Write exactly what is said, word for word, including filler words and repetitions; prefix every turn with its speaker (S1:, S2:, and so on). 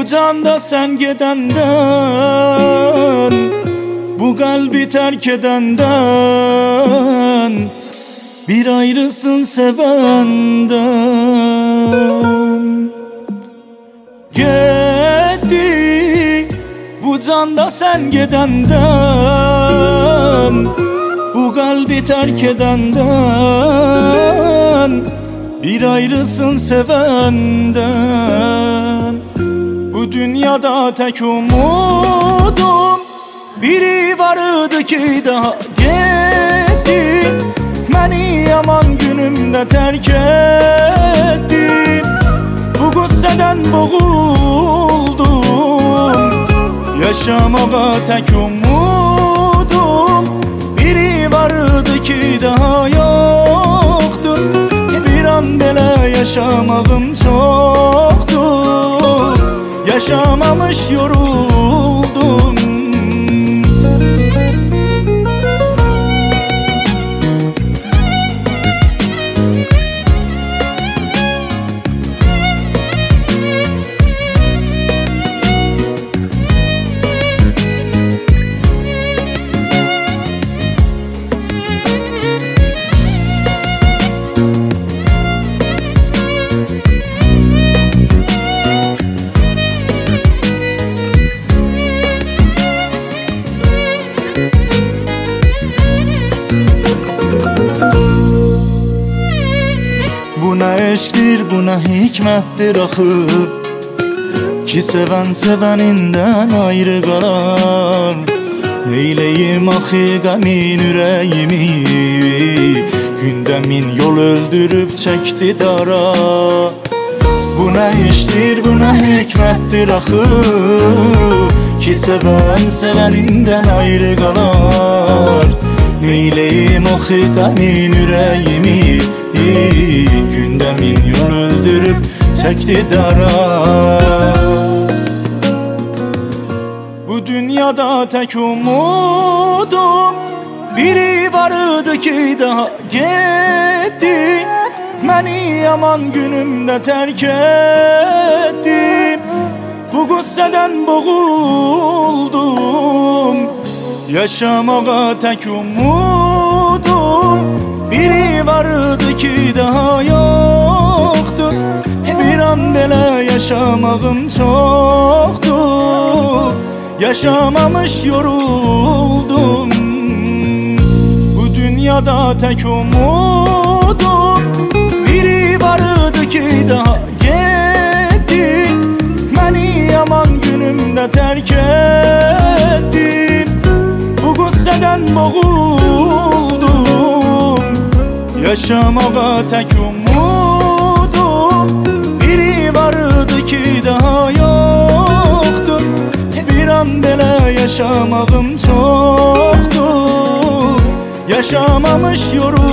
S1: bu canda sen gedenden, bu kalbi terk edenden, bir ayrısın sevenden. Gitti bu canda sen gedenden, bu kalbi terk edenden, bir ayrısın sevenden. Bu dünyada tek umudum biri vardı ki daha gitti. Beni yaman günümde terk etti. Bu gusseden boğuldum. Yaşamağa tek umudum biri vardı ki daha yoktu. Bir an bile yaşamağım çoktu. Yaşamamış yoruldum. Buna eşkdir, buna hikmettir axı ki seven seveninden ayrı qalar. Neyleyim axı qəmin ürəyimi, gündə min yol öldürüb çəkdi dara. Buna eşkdir, buna hikmettir axı ki seven seveninden ayrı qalar. Neyleyim axı qəmin ürəyimi, gündə min yol öldürüb çəkdi dara. Bu dünyada tek umudum biri vardı ki daha gitti. Beni yaman günümde terk etti. Bu gusseden boğuldum. Yaşamağa tek umudum biri vardı ki daha yoktu. Bir an bile yaşamağım çoktu. Yaşamamış yoruldum. Bu dünyada tek umudum biri vardı ki daha gitti. Beni yaman günümde terk etti. Bu gusseden boğuldum. Yaşamağa tek umudum biri vardı ki daha yoktu. Bir an bile yaşamağım çoktu. Yaşamamış yoruldum.